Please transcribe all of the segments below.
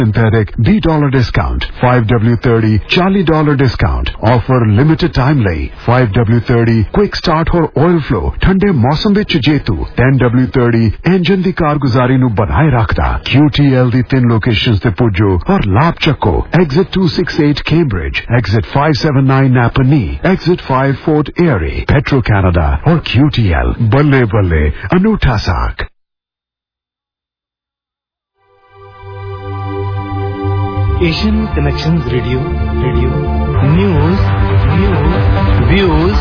synthetic $10 discount, 5W30 $40 discount. Offer limited time ਲਈ 5W30 quick start और oil flow ठंडे मौसम ਵਿੱਚ ਜੇਤੂ 10W30 ਇੰਜਨ ਦੀ ਕਾਰਗੁਜ਼ਾਰੀ ਨੂੰ ਬਣਾਏ ਰੱਖਦਾ। QTL ਦੀ 3 ਲੋਕੇਸ਼ਨਸ ਤੇ ਪੁੱਜੋ और लाभ ਚੱਕੋ। Exit 268 Cambridge, Exit 579 Napanee, Exit 5 Fort Erie, Petro Canada और QTL बल्ले बल्ले अनूठा साख। Asian Connections Radio, news, views,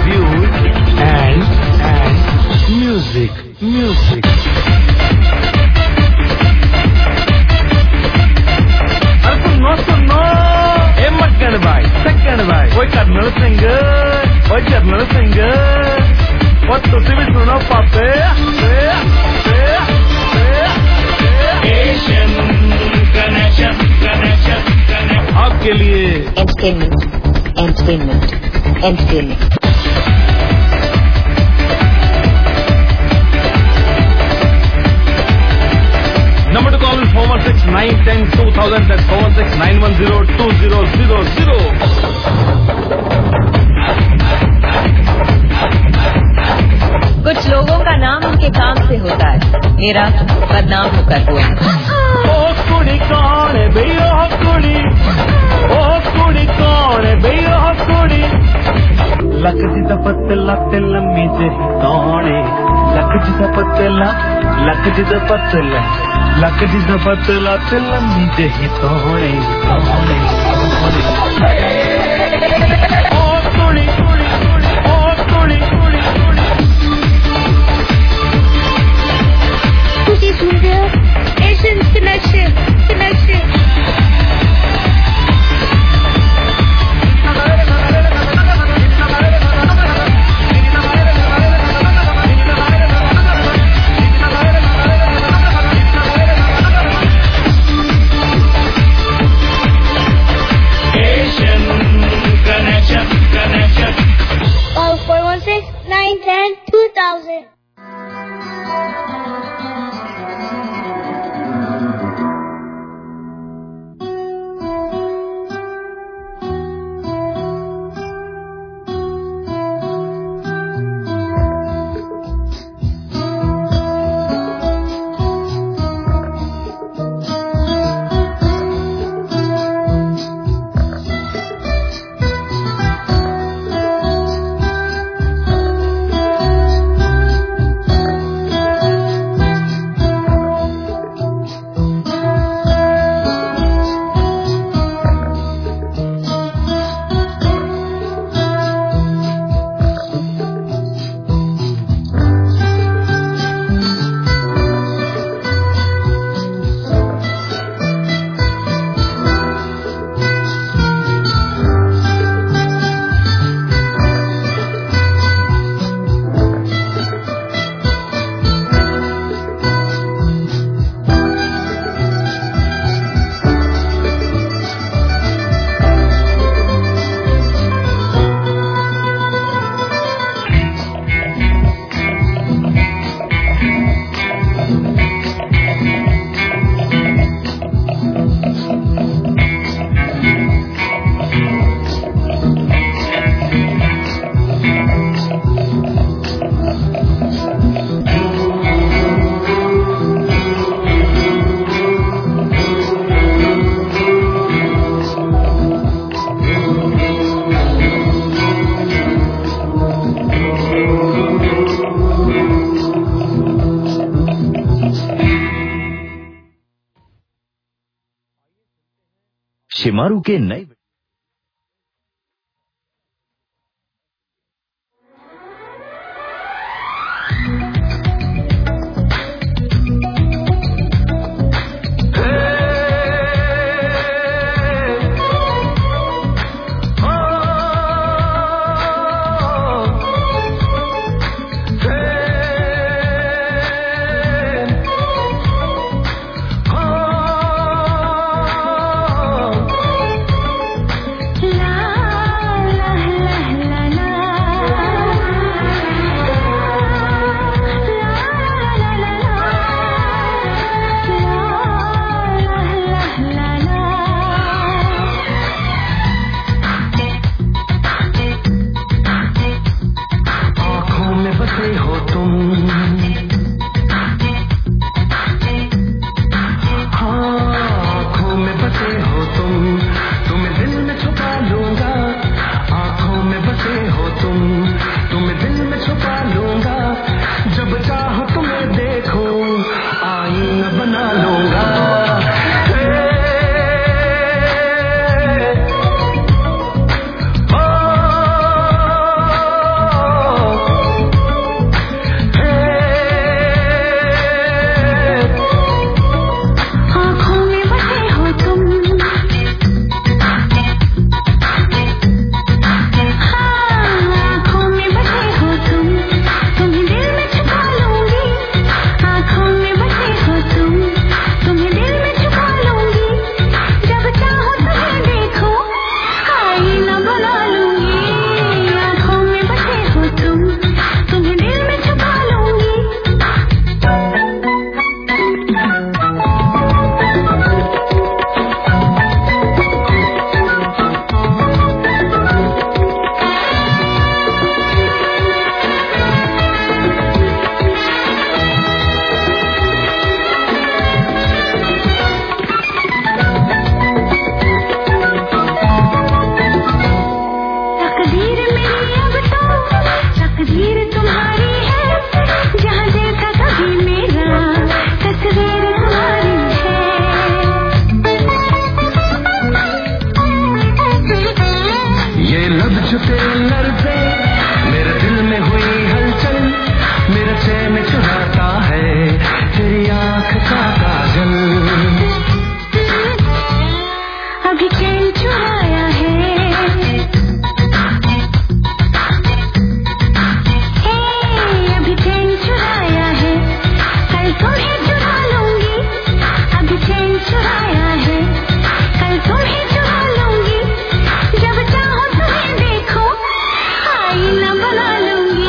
and music. सुनो, ए मक्कन भाई, सक्कन भाई, ओए कर्नल सिंगर, और तुसी भी सुनो पापे, Asian Connection. आपके लिए entertainment. Number to call is 416-910-2000. That's 416-910-2000. कुछ लोगों का नाम उनके काम से होता है, मेरा बदनाम होकर हुआ। ओ कुड़ी कौन है भैया कुड़ी, ओ कुड़ी कौन है भैया कुड़ी, लकड़ी दा पतला ते लम्मी जेही तौणे, लकड़ी दा पतला ते लम्मी जेही तौणे। ओ कुड़ी ਤੁਸੀਂ ਸੁਣਦੇ ਹੋ Asian Connection. Call 416-910-2000. शिमारू के नए चुराया है, अभी चैन चुराया है, कल तुम्हें चुरा लूंगी, अभी चैन चुराया है, कल तुम्हें चुरा लूंगी, जब चाहो तुम्हें देखो आईना बना लूंगी।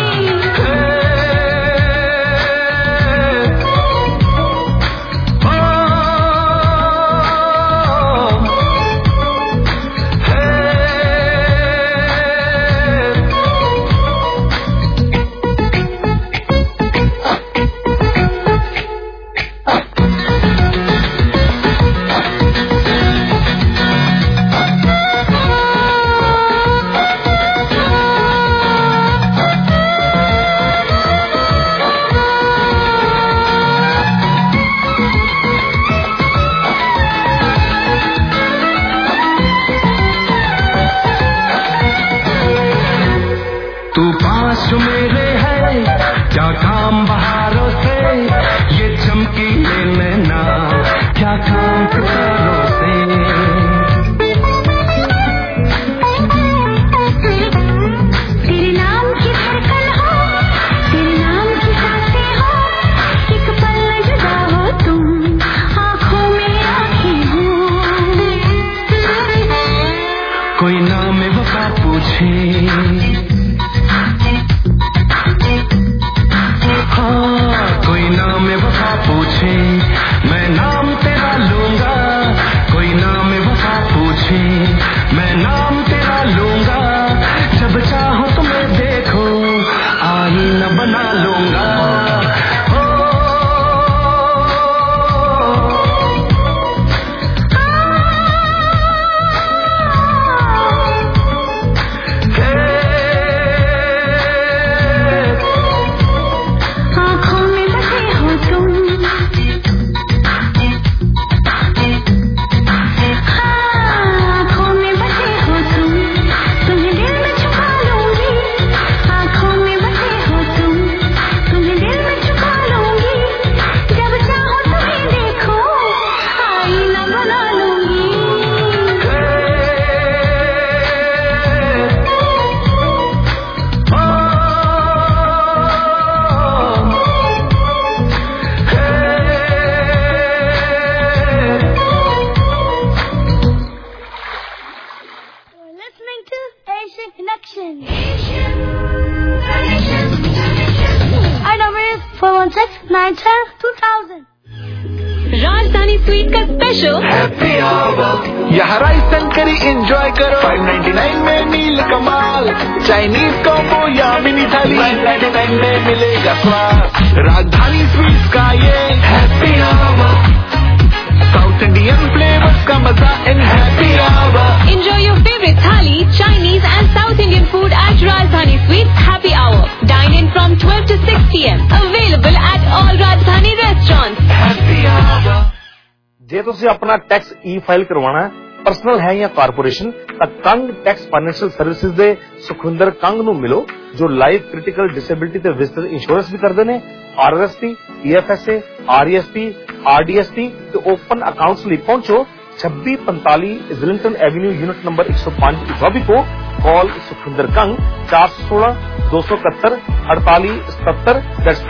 तू पास मेरे है क्या काम बहारों से, ये चमकीले नैना क्या काम सितारों से। तेरे नाम की धड़कन हो, तेरे नाम की सांसें हो, एक पल न जुदा हो तुम, आँखों में आँखें हो। कोई नाम वफा पूछे, कोई नाम वफा पूछे, मैं नाम तेरा लूंगा, कोई नाम वफा पूछे, मैं नाम तेरा लूंगा, जब चाहो तुम्हें देखो आईना बना लूंगा। राजधानी स्वीट का स्पेशल हैप्पी आवर, यहाँ राइस एंड करी एंजॉय करो, 599 में मील कमाल, चाइनीज कॉम्बो या मिनी थाली 999 में मिलेगा स्वाद। राजधानी स्वीट्स का ये happy hour, south Indian flavours का मजा इन happy hour. Enjoy your favorite thali, Chinese and South Indian food at Rajdhani Sweets Happy Hour. Dine in from 12 to 6 p.m. Available at all Rajdhani restaurants. Happy hour. ਜੇ ਤੁਸੀਂ ਆਪਣਾ tax ਈ-ਫਾਈਲ ਕਰਵਾਉਣਾ ਹੈ, personal ਹੈ ਜਾਂ corporation, ਤਾਂ Kang tax financial services ਦੇ ਸੁਖਵਿੰਦਰ ਕੰਗ ਨੂੰ ਮਿਲੋ, ਜੋ ਲਾਈਫ ਕ੍ਰਿਟੀਕਲ ਡਿਸੇਬਿਲਿਟੀ ਤੇ ਵਿਜ਼ਟਰ ਇੰਸ਼ੋਰੈਂਸ ਵੀ ਕਰਦੇ ਨੇ, ਆਰਐਸਪੀ, ਈਐਫਐਸਏ, ਆਰਈਐਸਪੀ, ਆਰਡੀਐਸਪੀ ਤੇ ਓਪਨ ਅਕਾਊਂਟਸ ਲਈ ਪਹੁੰਚੋ 2645 ਇਜ਼ਲਿੰਗਟਨ ਐਵੇन्यू यूनिट नंबर 105 इटॉबी को। कॉल सुखविंदर कंग 416 271 4877, that's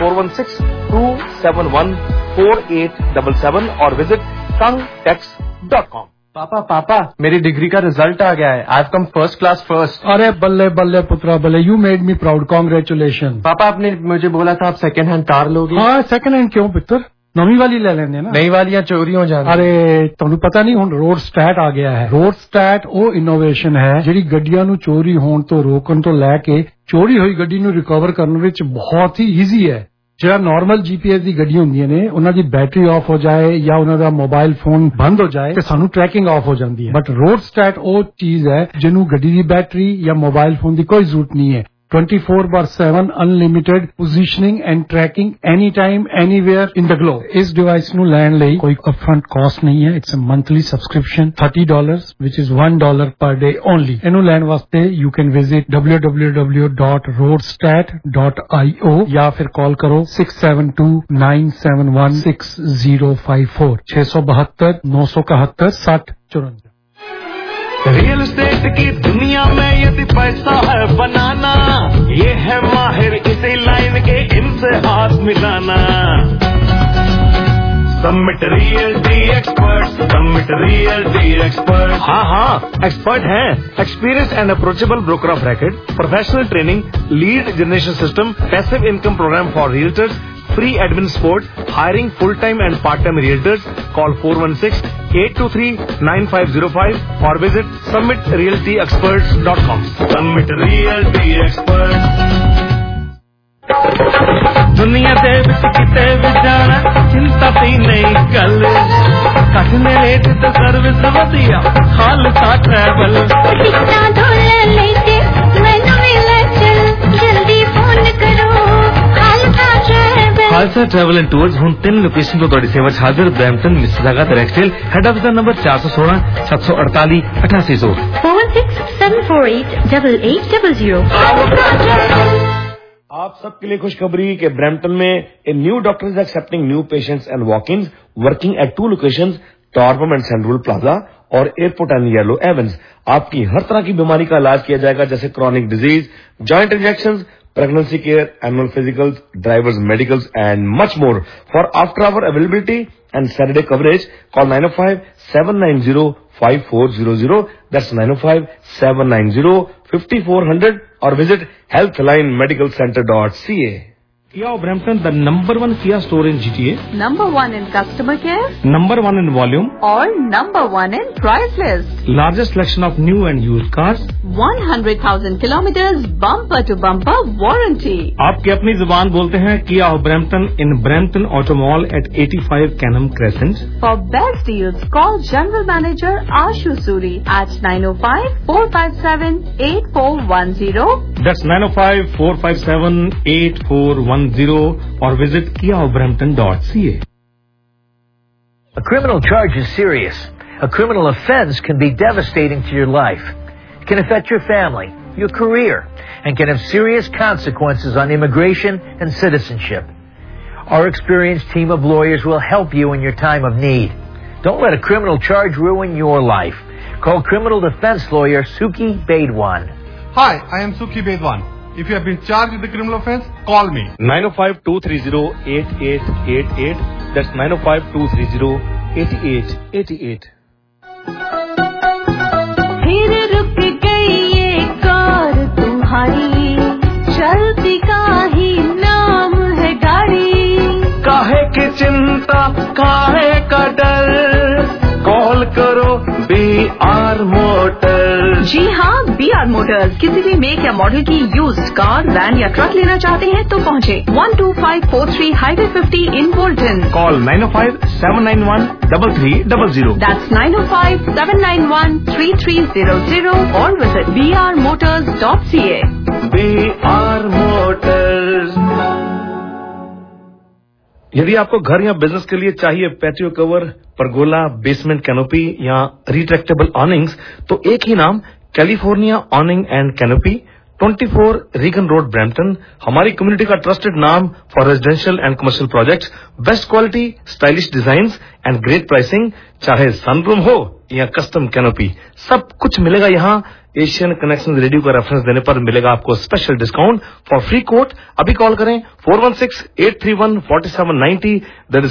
416-271-4877 और विजिट kangtax.com। पापा मेरी डिग्री का रिजल्ट आ गया है। I have come first class first. अरे बल्ले बल्ले पुत्रा बल्ले, you made me proud, congratulation. पापा आपने मुझे बोला था आप सेकंड हैंड कार लोगे। हाँ सेकंड हैंड क्यों पुत्र, नवी वाली ले लेंगे ना। नई वालियां चोरी हो जाती। अरे ਤੁਹਾਨੂੰ ਪਤਾ ਨਹੀਂ ਹੁਣ ਰੋਡ ਸਟੈਟ ਆ ਗਿਆ ਹੈ। ਰੋਡ ਸਟੈਟ ਉਹ ਇਨੋਵੇਸ਼ਨ ਹੈ ਜਿਹੜੀ ਗੱਡੀਆਂ ਨੂੰ ਚੋਰੀ ਹੋਣ ਤੋਂ ਰੋਕਣ ਤੋਂ ਲੈ ਕੇ ਚੋਰੀ ਹੋਈ ਗੱਡੀ ਨੂੰ ਰਿਕਵਰ ਕਰਨ ਵਿੱਚ ਬਹੁਤ ਹੀ ਈਜ਼ੀ ਹੈ। ਜਿਹੜਾ ਨਾਰਮਲ ਜੀਪੀਐਸ ਦੀ ਗੱਡੀਆਂ ਹੁੰਦੀਆਂ ਨੇ ਉਹਨਾਂ ਦੀ ਬੈਟਰੀ ਆਫ ਹੋ ਜਾਏ ਜਾਂ ਉਹਨਾਂ ਦਾ ਮੋਬਾਈਲ ਫੋਨ ਬੰਦ ਹੋ ਜਾਏ ਤੇ ਸਾਨੂੰ ਟਰੈਕਿੰਗ ਆਫ ਹੋ ਜਾਂਦੀ ਹੈ। ਬਟ ਰੋਡ ਸਟੈਟ ਉਹ ਚੀਜ਼ ਹੈ ਜਿਹਨੂੰ ਗੱਡੀ ਦੀ ਬੈਟਰੀ ਜਾਂ ਮੋਬਾਈਲ ਫੋਨ ਦੀ ਕੋਈ ਜ਼ਰੂਰਤ ਨਹੀਂ ਹੈ। 24/7 unlimited positioning and tracking any time anywhere in the globe. इस डिवाइस ਨੂੰ ਲੈਣ ਲਈ ਕੋਈ अपफ्रंट कॉस्ट नहीं है। It's a monthly subscription $30 which is $1 per day only। ਇਹਨੂੰ ਲੈਣ ਵਾਸਤੇ you can visit www.roadstat.io या फिर कॉल करो 672-971-6054 672-971-6054। रियल एस्टेट की दुनिया में यदि पैसा है बनाना, ये है माहिर इसी लाइन के, इनसे हाथ मिलाना। Summit Realty Experts, Summit Realty Experts। हाँ, एक्सपर्ट हैं। Experienced and approachable broker of record, professional training, lead generation system, passive income program for realtors, free admin support, hiring full-time and part-time realtors. Call 416-823-9505 or visit summitrealtyexperts.com। Summit Realty Experts। दुनिया दे विच किते भी जाना, चिंता दी नहीं गल, कटने late ते service वधिया, खालसा ट्रैवल। टिकटा डॉलर लेते मैनू मिला चल, जल्दी फोन करो Khalsa travel. Khalsa travel and tours हुण 3 लोकेशन तो तुहाडी सेवा च हाजिर, ब्रैम्पटन, मिसिसागा ते रैक्सडेल। हेड ऑफिस दा नंबर 416 748 8800। 416-748-8800। आप सबके लिए खुशखबरी कि ब्रैम्पटन में a new doctor is accepting new patients and walk-ins, working at 2 locations, Torbram and Central Plaza और एयरपोर्ट एंड येलो एवेंस। आपकी हर तरह की बीमारी का इलाज किया जाएगा, जैसे chronic disease, joint injections, pregnancy care, annual physicals, drivers medicals and much more. For after hour availability and Saturday coverage, call 905-790-5400. That's 905-790-5400 or visit healthlinemedicalcenter.ca. Kia Brampton, the number 1 Kia store in GTA. Number 1 in customer care. Number 1 in volume. Or number 1 in price list. Largest selection of new and used cars. 100,000 kilometers bumper to bumper warranty. आपकी अपनी जुबान बोलते हैं Kia Brampton in Brampton Auto Mall at 85 Canham Crescent. For best deals, call General Manager Ashu Suri at 905-457-8410. That's 905-457-8410 or visit kiabrampton.ca. A criminal charge is serious. A criminal offense can be devastating to your life. It can affect your family, your career, and can have serious consequences on immigration and citizenship. Our experienced team of lawyers will help you in your time of need. Don't let a criminal charge ruin your life. Call criminal defense lawyer Suki Bedwan. Hi, I am Suki Bedwan. If you have been charged with a criminal offense, call me. 905-230-8888. That's 905-230-8888. फिर रुक गई ये car तुम्हारी, चलती का ही नाम है गाड़ी। काहे की चिंता, काहे का डर, कॉल करो BR मोटर्स। जी हाँ, BR मोटर्स। किसी भी मेक या मॉडल की यूज्ड कार, वैन या ट्रक लेना चाहते हैं तो पहुँचे 12543 highway 50 in Bolton. Call 905-791-3300. That's 905-791-3300 or visit brmotors.ca. BR motors. यदि आपको घर या बिजनेस के लिए चाहिए patio cover, pergola, basement canopy या रिट्रैक्टेबल ऑनिंग्स, तो एक ही नाम, California awning and canopy, 24 Regan road, Brampton. हमारी कम्युनिटी का ट्रस्टेड नाम for residential and commercial projects, best quality, stylish designs and great pricing. चाहे सनरूम हो या कस्टम कैनोपी, सब कुछ मिलेगा यहाँ। एशियन कनेक्शन रेडियो का रेफरेंस देने पर मिलेगा आपको special discount. For free quote अभी कॉल करें 416-831-4790, दैट इज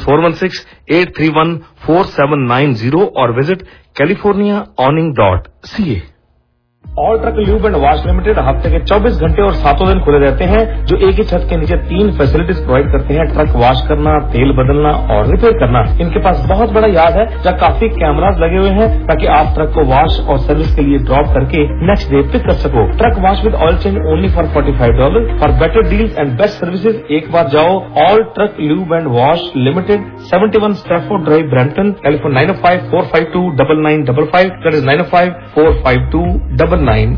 416-831-4790 और visit californiaawning.ca। All truck lube and wash limited हफ्ते के 24 घंटे और 7 दिन खुले रहते हैं, जो एक ही छत के नीचे 3 फैसिलिटीज प्रोवाइड करते हैं: ट्रक वॉश करना, तेल बदलना और रिपेयर करना। इनके पास बहुत बड़ा यार्ड है जहाँ काफी कैमरास लगे हुए हैं, ताकि आप ट्रक को वॉश और सर्विस के लिए ड्रॉप करके नेक्स्ट डे पिक कर सको। Truck wash with oil change only for $45। For better deals and best services एक बार जाओ all truck lube and wash limited, 71 Stafford drive, Brampton. Telephone 905-452-9955, that is 905-452-9955।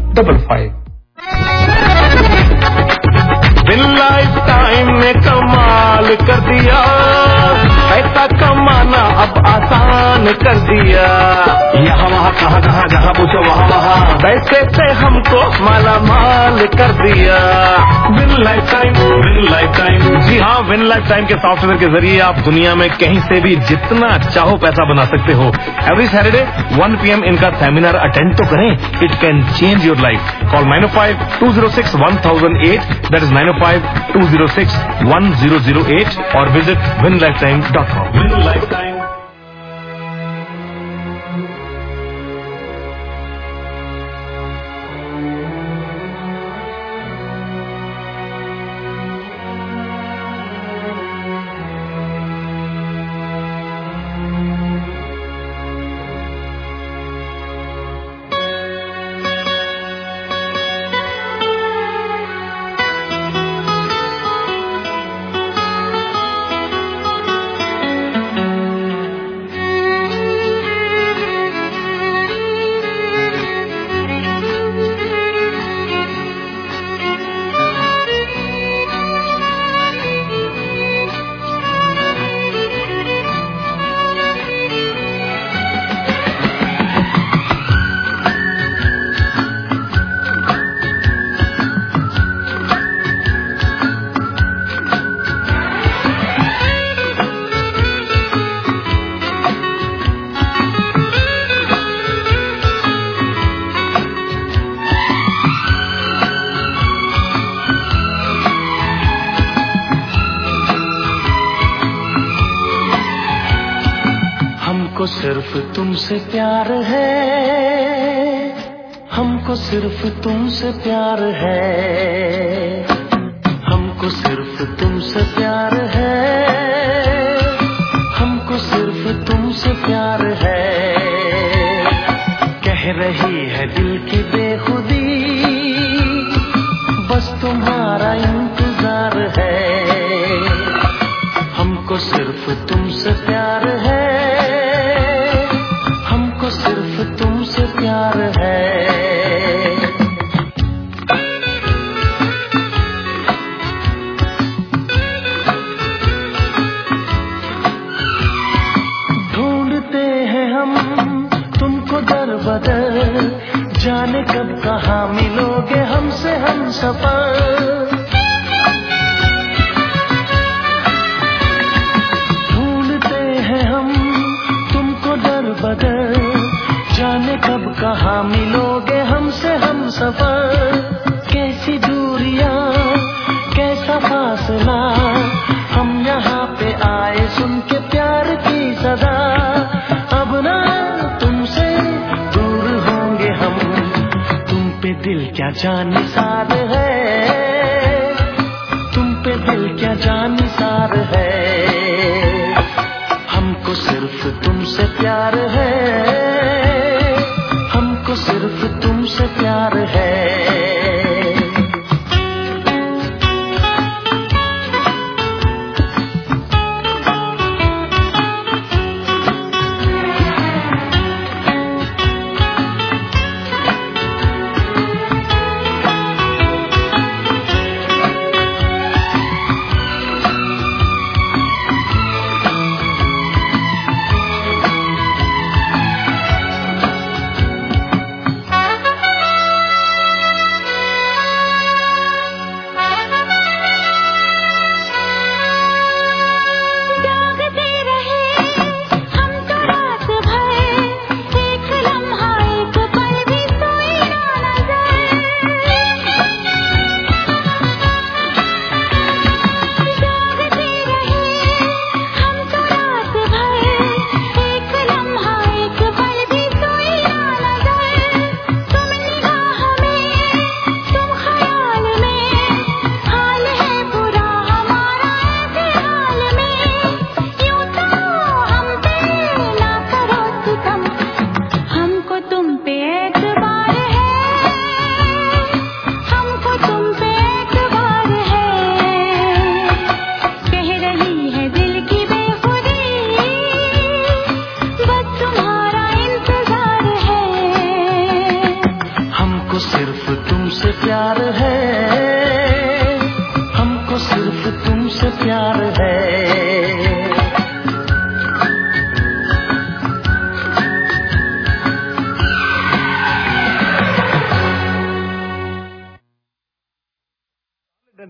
Bin lifetime में कमाल कर दिया, पैसा कमाना अब आसान कर दिया। यहाँ वहाँ कहाँ कहाँ जहाँ पूछो वहाँ वहाँ पैसे से हमको माला माल कर दिया। Win life time. जी हाँ, विन लाइफ टाइम के सॉफ्टवेयर के जरिए आप दुनिया में कहीं से भी जितना चाहो पैसा बना सकते हो। एवरी सैटरडे 1 PM इनका सेमिनार अटेंड तो करें, it can change your life. Call 905-206-1008, that is 905-206-1008 और visit winlifetime.com। Win life time. सिर्फ तुमसे प्यार है, हमको सिर्फ तुमसे प्यार है, हमको सिर्फ तुमसे प्यार है, हमको सिर्फ तुमसे प्यार है। कह रही है दिल की बेखुदी, बस तुम्हारा इंतजार है। हमको सिर्फ तुमसे प्यार है, सिर्फ तुमसे प्यार है। ढूंढते हैं हम तुमको दर बदर, जाने कब कहाँ मिलोगे हमसे हम सफर। ढूंढते हैं हम तुमको दर बदर, जाने कब कहाँ मिलोगे हमसे हम सफर। कैसी दूरियां कैसा फासला, हम यहाँ पे आए सुन के प्यार की सदा। अब ना तुमसे दूर होंगे हम, तुम पे दिल क्या जानिसार है, तुम पे दिल क्या जानिसार है। हमको सिर्फ तुमसे प्यार है, सिर्फ तुमसे प्यार है।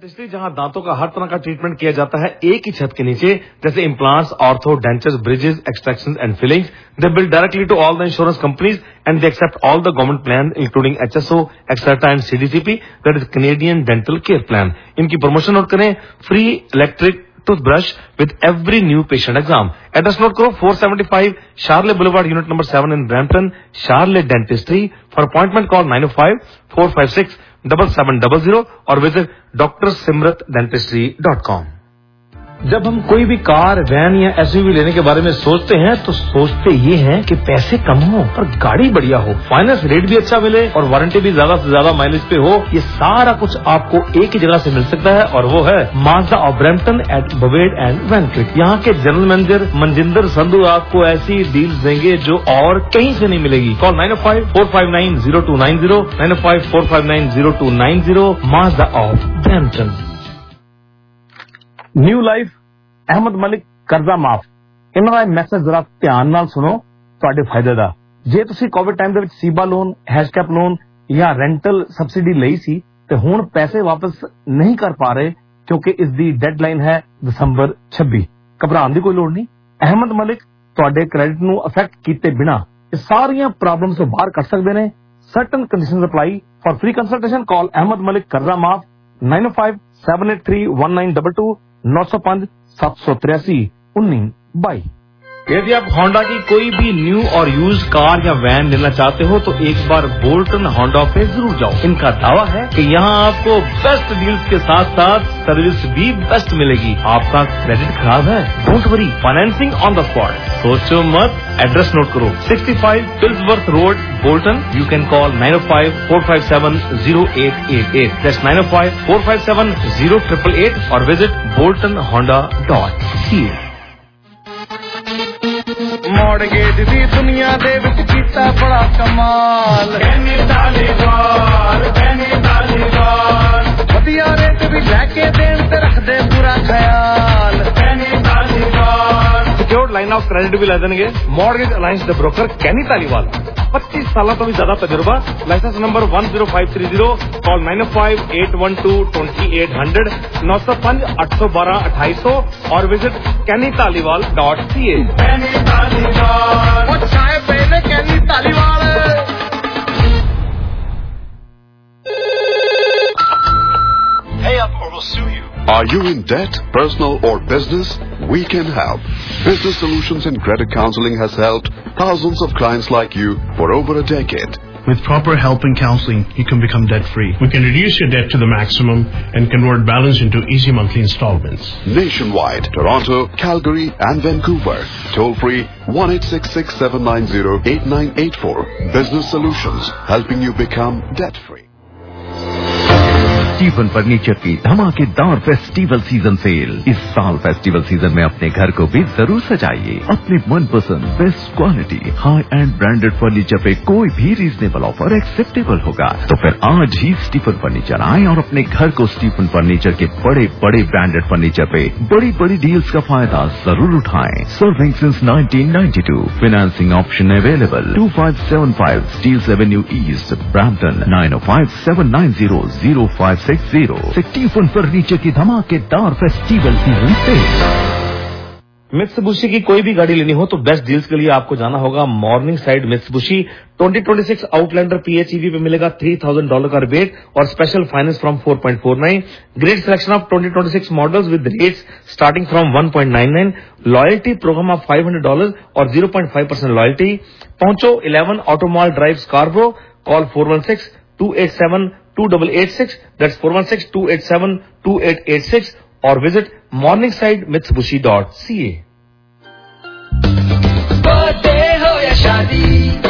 डेंटिस्ट्री जहां दांतों का हर तरह का ट्रीटमेंट किया जाता है एक ही छत के नीचे, जैसे implants, ortho, dentures, bridges, extractions and fillings. They bill directly to all the insurance companies and they accept all the government plan including HSO, एक्सर्टा and CDCP, that is Canadian dental care plan. इनकी promotion note करें, free electric toothbrush with every new patient exam. Address note करो, 475 Charlotte Boulevard, Unit number 7 in Brampton, Charlotte Dentistry. For appointment call 905-456-7700 or visit drsimratdentistry.com. जब हम कोई भी car, van या SUV लेने के बारे में सोचते हैं तो सोचते ये हैं कि पैसे कम हो पर गाड़ी बढ़िया हो, फाइनेंस रेट भी अच्छा मिले और वारंटी भी ज्यादा से ज्यादा माइलेज पे हो. ये सारा कुछ आपको एक ही जगह से मिल सकता है और वो है Mazda of Brampton at Bovaird and वैनक्लिफ. यहाँ के जनरल मैनेजर मनजिंदर संधू आपको ऐसी डील्स देंगे जो और कहीं से नहीं मिलेगी. Call 905-459-0290, 905-459-0290, Mazda of Brampton. New life Ahmed Malik ਕਰਜ਼ਾ ਮਾਫ. ਇਹਨਾਂ ਦਾ ਮੈਸੇਜ ਜ਼ਰਾ ਧਿਆਨ ਨਾਲ ਸੁਣੋ, ਤੁਹਾਡੇ ਫਾਇਦੇ ਦਾ. ਜੇ ਤੁਸੀਂ ਕੋਵਿਡ ਟਾਈਮ ਦੇ ਵਿੱਚ ਸੀਬਾ ਲੋਨ, ਹੈਸ਼ਕੈਪ ਲੋਨ ਜਾਂ ਰੈਂਟਲ ਸਬਸਿਡੀ ਲਈ ਸੀ ਤੇ ਹੁਣ ਪੈਸੇ ਵਾਪਸ ਨਹੀਂ ਕਰ ਪਾ ਰਹੇ ਕਿਉਂਕਿ ਇਸ ਦੀ ਡੈਡਲਾਈਨ ਹੈ ਦਸੰਬਰ 26. ਘਬਰਾਉਣ ਦੀ ਕੋਈ ਲੋੜ ਨਹੀਂ. ਅਹਿਮਦ ਮਲਿਕ ਤੁਹਾਡੇ ਕ੍ਰੈਡਿਟ ਨੂੰ ਅਫੈਕਟ ਕੀਤੇ ਬਿਨਾ ਇਹ ਸਾਰੀਆਂ ਪ੍ਰੋਬਲਮਸ ਤੋਂ ਬਾਹਰ ਕੱਢ ਸਕਦੇ ਨੇ. Certain conditions apply. For free consultation call Ahmed Malik कर्जा माफ 905-783-1922 905-783-1922. यदि आप होंडा की कोई भी न्यू और यूज कार या वैन लेना चाहते हो तो एक बार बोल्टन होंडा पे जरूर जाओ. इनका दावा है कि यहाँ आपको बेस्ट डील्स के साथ साथ सर्विस भी बेस्ट मिलेगी. आपका क्रेडिट खराब है, don't worry, financing on the spot. सोचो मत, एड्रेस नोट करो, 65 Pilsworth road, Bolton. You can call 905-457-0888. That's 905-457-0888 और विजिट boltonhonda.ca. ਮੌੜਗੇਜ ਦੀ ਦੁਨੀਆ ਦੇ ਵਿੱਚ ਕੀਤਾ ਬੜਾ ਕਮਾਲ. ਐਨੀ ਤਾਲੀਬਾਨ ਵਧੀਆ ਰੇਟ ਵੀ ਲੈ ਕੇ ਦੇਣ ਤੇ ਰੱਖਦੇ ਪੂਰਾ ਖਿਆਲ. ਐਨੀ ਤਾਲੀਬਾਨ सिक्योर्ड लाइन ऑफ क्रेडिट भी ला देंगे. Mortgage alliance the broker Kenny Taliwal, 25 साल तो भी ज्यादा तजुर्बा. Licence number 10530. कॉल 905-812-2800, 905-812-2800 और विजिट kennytaliwal.ca. ਚਾਹੇ ਪਹਿਲੇ Kenny Taliwal. Pay up or we'll sue you. Are you in debt, personal or business? We can help. Business Solutions and Credit Counseling has helped thousands of clients like you for over a decade. With proper help and counseling, you can become debt-free. We can reduce your debt to the maximum and convert balance into easy monthly installments. Nationwide, Toronto, Calgary and Vancouver. Toll free 1-866-790-8984. Business Solutions, helping you become debt-free. Stephen furniture की धमाकेदार festival season cell. इस साल festival season में अपने घर को भी जरूर सजाइए. अपने मनपसंद best quality high and branded furniture पे कोई भी रीजनेबल ऑफर एक्सेप्टेबल होगा. तो फिर आज ही स्टीफन फर्नीचर आए और अपने घर को स्टीफन फर्नीचर के बड़े बड़े ब्रांडेड फर्नीचर पे बड़ी बड़ी डील्स का फायदा जरूर उठाएं. Serving since 1992. Financing option available. 2575 Steeles avenue east, Brampton. 905-790-0560. Stephen furniture की धमाकेदार फेस्टिवल सीजन सेल. मित्सुबिशी की कोई भी गाड़ी लेनी हो तो बेस्ट डील्स के लिए आपको जाना होगा Morningside Mitsubishi. 2026 Outlander PHEV पे मिलेगा $3,000 का रिबेट और special finance from 4.49. Great selection of 2026 models with rates starting from 1.99. Loyalty program of $500 और 0.5% लॉयल्टी. पहुंचो 11 Automall drive Scarborough. Call 416-287-2886. That's 416-287-2886 or visit morningsidemitsubishi.ca. Birthday हो या शादी,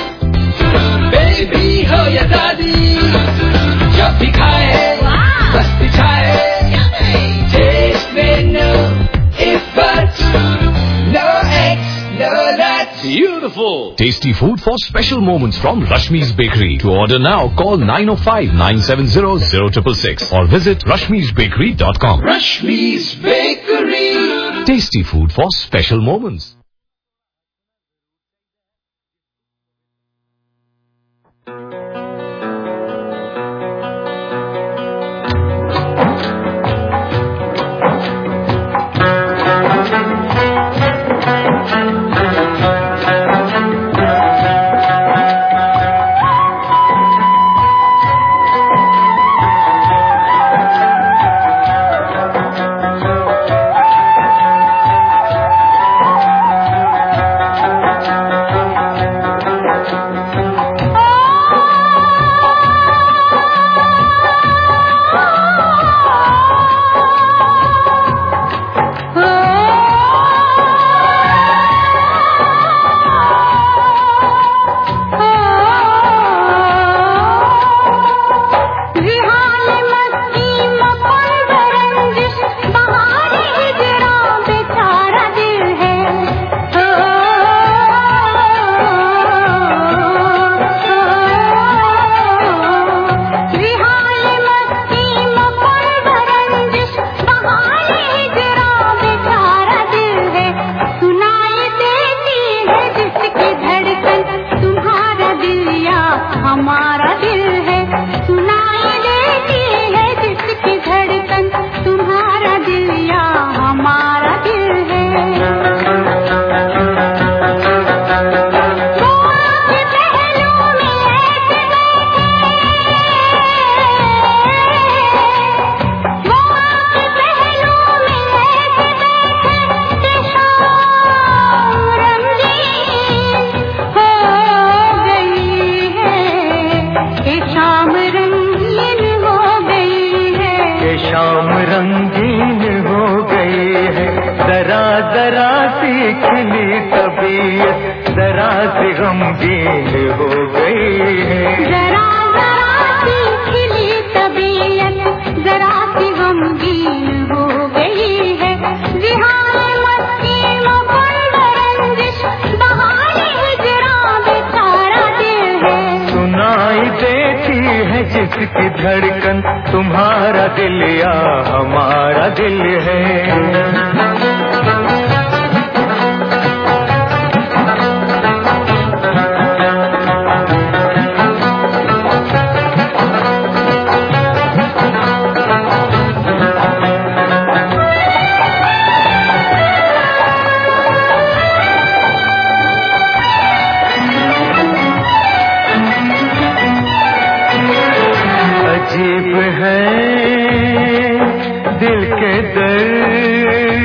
बेबी हो या दादी, जब भी खाए बस दिखाए. Taste में no if but, no X, no that. Beautiful! Tasty food for special moments from Rashmi's Bakery. To order now, call 905-970-0666 or visit rashmisbakery.com. Rashmi's Bakery. Tasty food for special moments. जिसकी धड़कन तुम्हारा दिल या हमारा दिल है। अजीब है दिल के दर्द,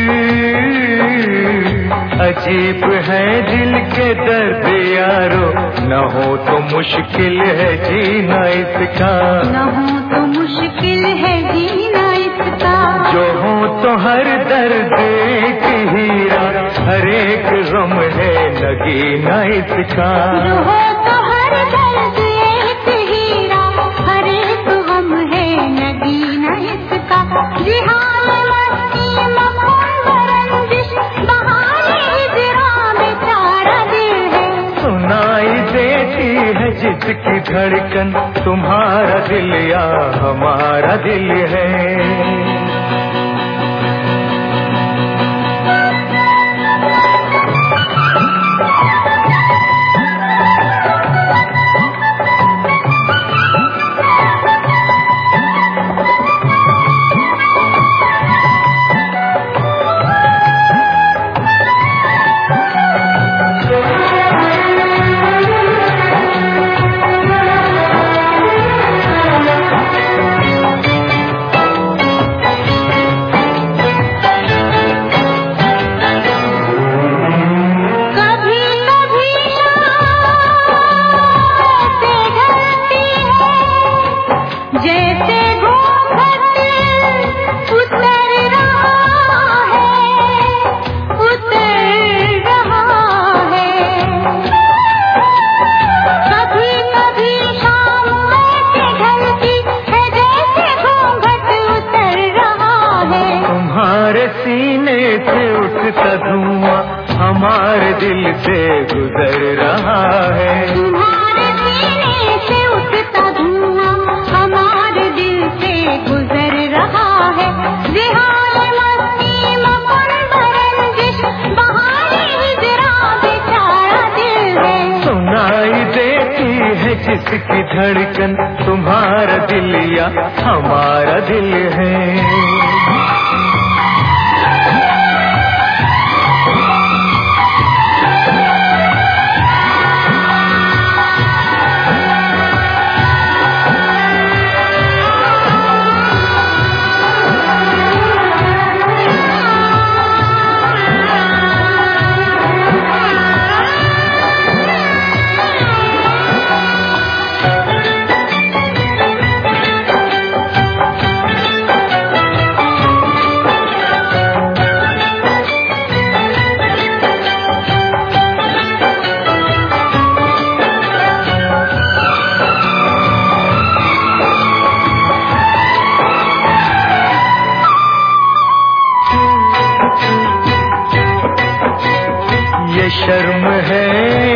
अजीब है दिल के दर्द यारो, न हो तो मुश्किल है जीना इसका, न हो तो मुश्किल है जीना इसका, जो हो तो हर दर्द एक हीरा, हर एक गम है नगीना इसका, जो हो तो हर दर्द एक हीरा, हर एक गम है नगीना इसका। जिहान मस्ती मखमल रंजिश बहाने हिजरा बेचारा दिल है, सुनाई देती है जिसकी धड़कन तुम्हारा दिल या हमारा दिल है। हमारे दिल से गुजर रहा है, तुम्हारे सीने से उठता धुआं हमारे दिल से गुजर रहा है। जिहान मस्ती मखमल रंजिश बहाने हिजरा बेचारा दिल है, सुनाई देती है जिसकी धड़कन तुम्हारा दिल या हमारा दिल है। शर्म है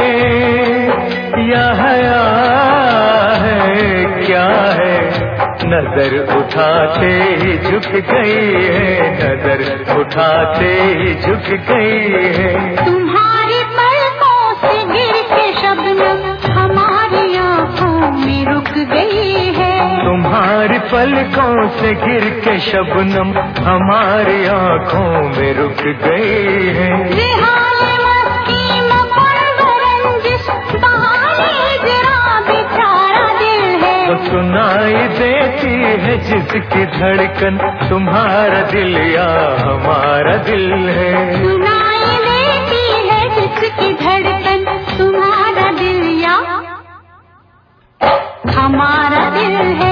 या हया है क्या है, नजर उठाते ही झुक गई है, नजर उठाते ही झुक गई है। तुम्हारी पलकों से गिर के शबनम हमारी आंखों में रुक गई है, तुम्हारी पलकों से गिर के शबनम हमारी आंखों में रुक गई है। तो सुनाई देती है जिसकी धड़कन तुम्हारा दिल या हमारा दिल है, सुनाई देती है जिसकी धड़कन तुम्हारा दिल या हमारा दिल है।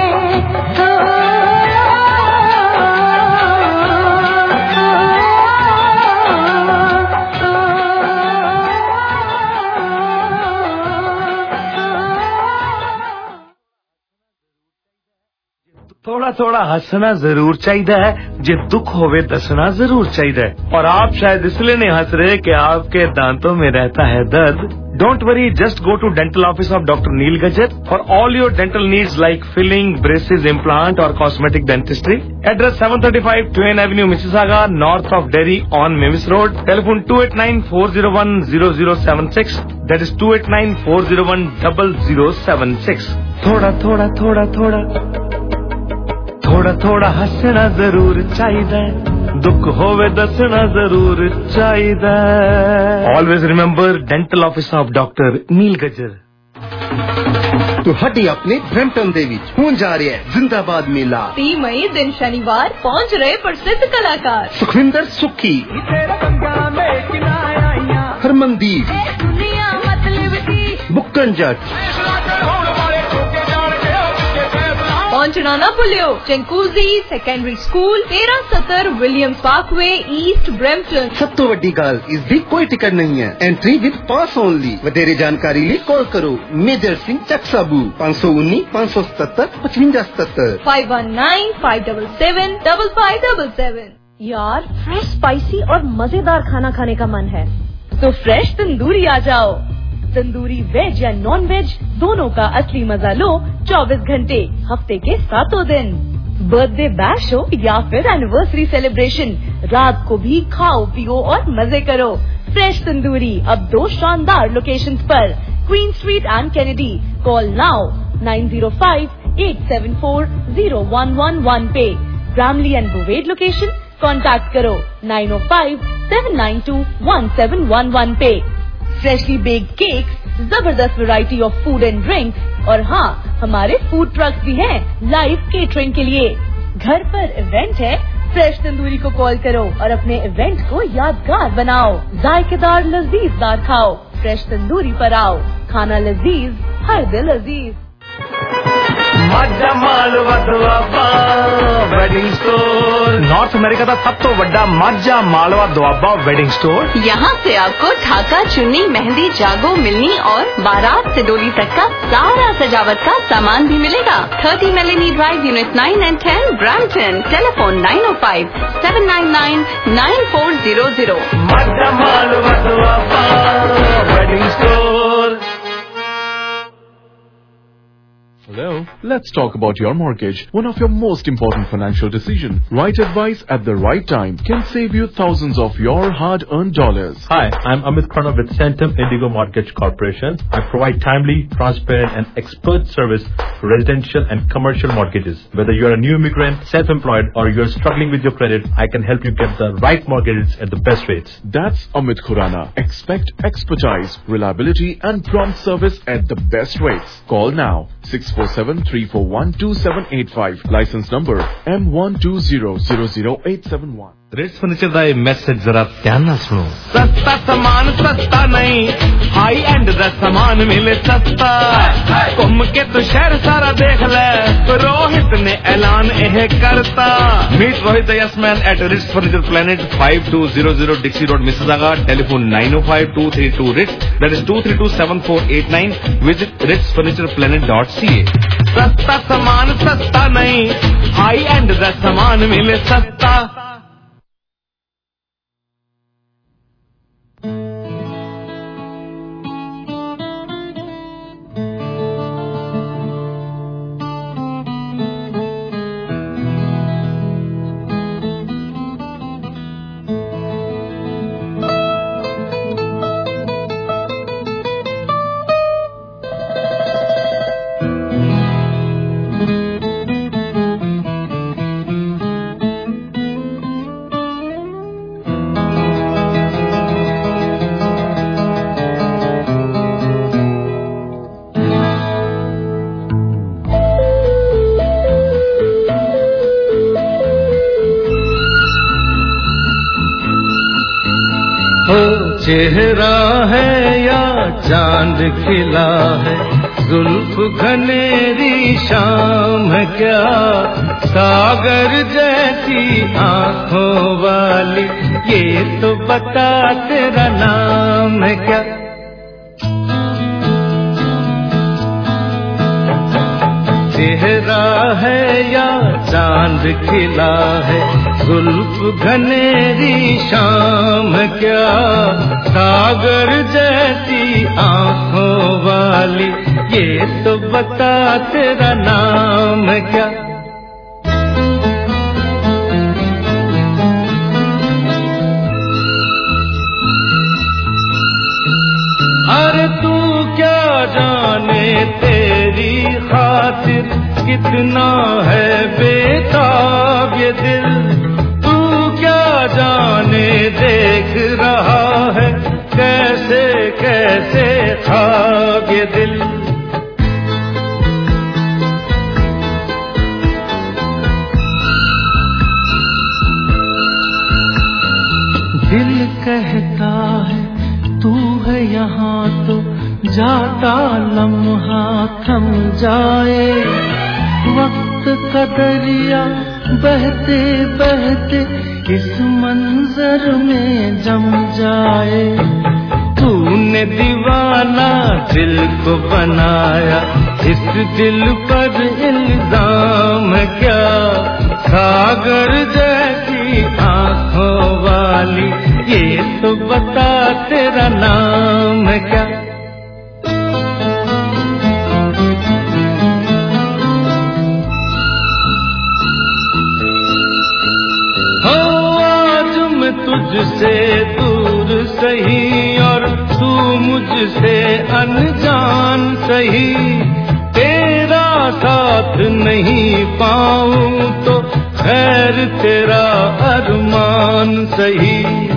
थोड़ा थोड़ा हंसना जरूर चाहिए है, जे दुख होवे दसना जरूर चाहिए है। और आप शायद इसलिए नहीं हंस रहे कि आपके दांतों में रहता है दर्द, Don't worry, just go to dental office of Dr. Neil Gajjar for all your dental needs like filling, braces, implant or cosmetic dentistry. Address 735 Twain Avenue, Mississauga, north of Derry on Memphis Road. Telephone 289-401-0076. That is 289-401-0076. थोड़ा थोड़ा थोड़ा थोड़ा थोड़ा थोड़ा हंसना जरूर चाहिए, दुख होवे दसना जरूर चाहिए. Always remember dental office of Dr. Neil Gajjar. ਤੁਹਾਡੀ ਆਪਣੇ ਬ੍ਰੈਂਪਟਨ ਦੇ ਵਿੱਚ ਹੋਣ ਜਾ ਰਿਹਾ ਹੈ ਜ਼ਿੰਦਾਬਾਦ ਮੇਲਾ. 30 ਮਈ ਦਿਨ ਸ਼ਨੀਵਾਰ ਪਹੁੰਚ ਰਹੇ ਪ੍ਰਸਿੱਧ ਕਲਾਕਾਰ ਸੁਖਵਿੰਦਰ ਸੁੱਖੀ, ਹਰਮਨਦੀਪ, ਬੁੱਕਨ ਜੱਟ. पहुंचना ना भूलियो. Chinguacousy secondary school 1370 Williams Parkway East Brampton. सब तो वड्डी गल इसकी कोई टिकट नहीं है. Entry with pass only. वधेरे जानकारी लिए कॉल करो मेजर सिंह चकसाबू 519 577 5577 519-577-5577. यार फ्रेश स्पाइसी और मजेदार खाना खाने का मन है तो फ्रेश तंदूरी आ जाओ. तंदूरी वेज या नॉन वेज दोनों का असली मजा लो 24 घंटे हफ्ते के 7 दिन. बर्थडे बैश हो या फिर एनिवर्सरी सेलिब्रेशन, रात को भी खाओ पियो और मजे करो. फ्रेश तंदूरी अब 2 शानदार लोकेशंस पर, Queen Street and Kennedy. Call now 905-874-0111 पे. Bramalea and Bovaird location contact करो 905-792-1711 पे. फ्रेशली बेक्ड केक्स, जबरदस्त variety of food and drinks और हाँ हमारे फूड ट्रक्स भी हैं लाइव केटरिंग के लिए. घर पर इवेंट है, फ्रेश तंदूरी को कॉल करो और अपने इवेंट को यादगार बनाओ. जायकेदार लजीजदार खाओ, फ्रेश तंदूरी पर आओ. खाना लजीज, हर दिल अजीज. Majha Malwa Doaba wedding store. North America का सब तो बड़ा माझा मालवा दुआबा वेडिंग स्टोर. यहाँ से आपको ढाका, चुन्नी, मेहंदी, जागो, मिलनी और बारात से डोली तक का सारा सजावट का सामान भी मिलेगा. 30 Melanie Drive, unit 9 and 10, Brampton. Telephone 905-799-9400. Majha Malwa Doaba wedding store. Hello. Let's talk about your mortgage. One of your most important financial decisions. Right advice at the right time can save you thousands of your hard-earned dollars. Hi, I'm Amit Pranav with Centum Indigo Mortgage Corporation. I provide timely, transparent and expert service for residential and commercial mortgages. Whether you're a new immigrant, self-employed or you're struggling with your credit, I can help you get the right mortgages at the best rates. That's Amit Khurana. Expect expertise, reliability and prompt service at the best rates. Call now. 647-341-2785. License number M120000871. Rits furniture का ये message जरा ध्यान ना सुनो. सस्ता सामान सस्ता नहीं, हाई एंड दा सामान मिले सस्ता. घूम के तो शहर सारा देख ले, रोहित ने ऐलान यह करता. मीट रोहित यशमैन at Rits Furniture Planet 5200 Dixie Road Mississauga. Telephone 905-232-RITS. That is 232-7489. Visit ritsfurnitureplanet.ca. सस्ता सामान सस्ता नहीं, हाई एंड दा सामान मिले सस्ता. चेहरा है या चांद खिला है, जुल्फ घनेरी शाम है क्या, सागर जैसी आंखों वाली ये तो बता तेरा नाम है क्या. चेहरा है या चांद खिला है, जुल्फ घनेरी शाम क्या, सागर जैसी आंखों वाली, ये तो बता तेरा नाम क्या। अरे तू क्या जाने तेरी खातिर कितना है बेताब ये दिल, तू क्या जाने देख रहा है कैसे कैसे ख्वाब ये दिल। दिल कहता है तू है यहाँ तो जाता लम्हा थम जाए, वक्त का दरिया बहते बहते इस मंजर में जम जाए। तूने दीवाना दिल को बनाया, इस दिल पर इल्जाम क्या, सागर जैसी आंखों वाली, ये तो बता तेरा नाम क्या। हो आज मैं तुझसे दूर सही और तू मुझसे अनजान सही, तेरा साथ नहीं पाऊं तो खैर तेरा अरमान सही।